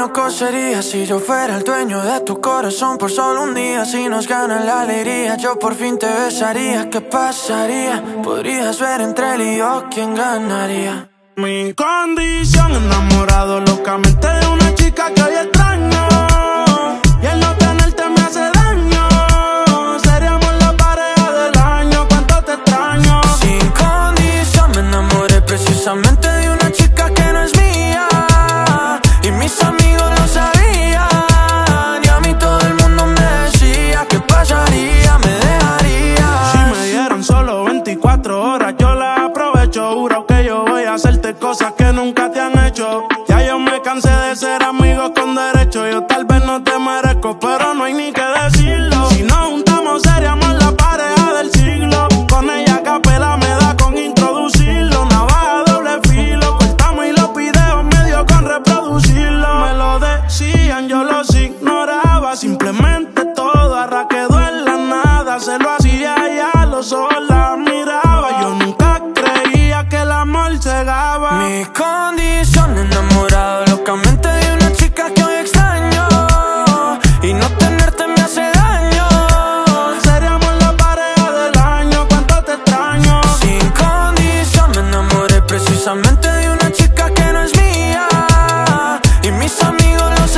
loco sería si yo fuera el dueño de tu corazón por solo un día. Si nos gana la alegría, yo por fin te besaría. ¿Qué pasaría? Podrías ver entre él y yo quién ganaría. Mi condición, enamorado locamente de una chica que hoy extraño. Y el no tenerte me hace daño. Seríamos la pareja del año, cuánto te extraño. Sin condición me enamoré precisamente de una chica que no es mía. Y mis amigos lo sabían. Y a mí todo el mundo me decía ¿qué pasaría? Me dejaría. Si me dieran solo 24 horas yo las aprovecho. Juro que yo voy a hacerte cosas que nunca te han hecho. Ya yo me cansé de ser amigos con derecho. Yo tal vez no te merezco, pero no hay ni que decirlo. Si nos juntamos seríamos la pareja del siglo. Con ella a capela me da con introducirlo. Navaja doble filo, cortamos y los videos medio con reproducirlo. Me lo decían, yo los ignoraba. Simplemente todo arra quedó en la nada. Se lo hacía y a los ojos la miraba. Yo nunca creía que el amor cegaba. Mi condición, enamorado locamente de una chica que hoy extraño. Y no tenerte me hace daño. Seríamos la pareja del año, cuánto te extraño. Sin condición me enamoré precisamente de una chica que no es mía. Y mis amigos lo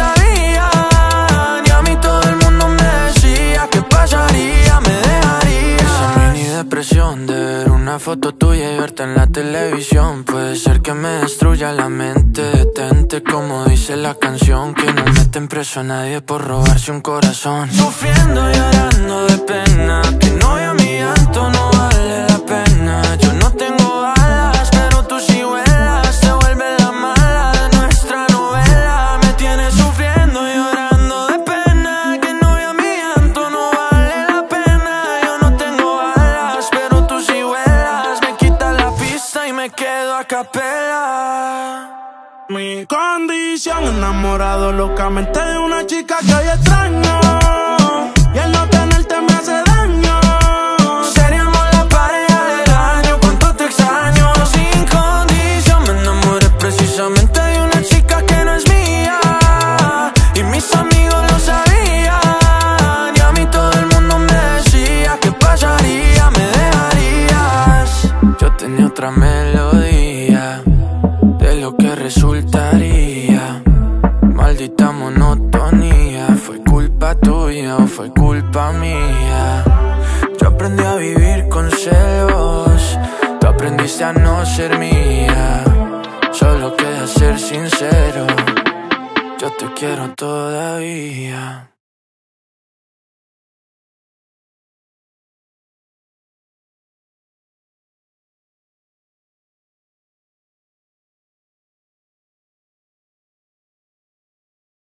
sabían. Y a mí todo el mundo me decía ¿qué pasaría? Me dejaría. Esa mini depresión de ver una foto tuya y verte en la televisión puede ser que me destruya la mente. Detente como dice la canción, que no meten preso a nadie por robarse un corazón. Sufriendo y llorando de pena, que no vea mi llanto, no vale la pena. Yo no tengo alas, pero tú sí vuelas. Te vuelve la mala de nuestra novela. Me tienes sufriendo y llorando de pena, que no vea mi llanto, no vale la pena. Yo no tengo alas, pero tú sí vuelas. Me quitas la pista y me quedo a capela. Mi condición, enamorado locamente de una chica que hoy extraño. Y el no tenerte me hace daño. Seríamos la pareja del año, cuánto te extraño. Sin condición me enamoré precisamente de una chica que no es mía. Y mis amigos lo sabían. Y a mí todo el mundo me decía ¿qué pasaría? Me dejarías. Yo tenía otra melodía de lo que resultaría. Maldita monotonía. ¿Fue culpa tuya o fue culpa mía? Yo aprendí a vivir con celos. Tú aprendiste a no ser mía. Solo queda ser sincero. Yo te quiero todavía.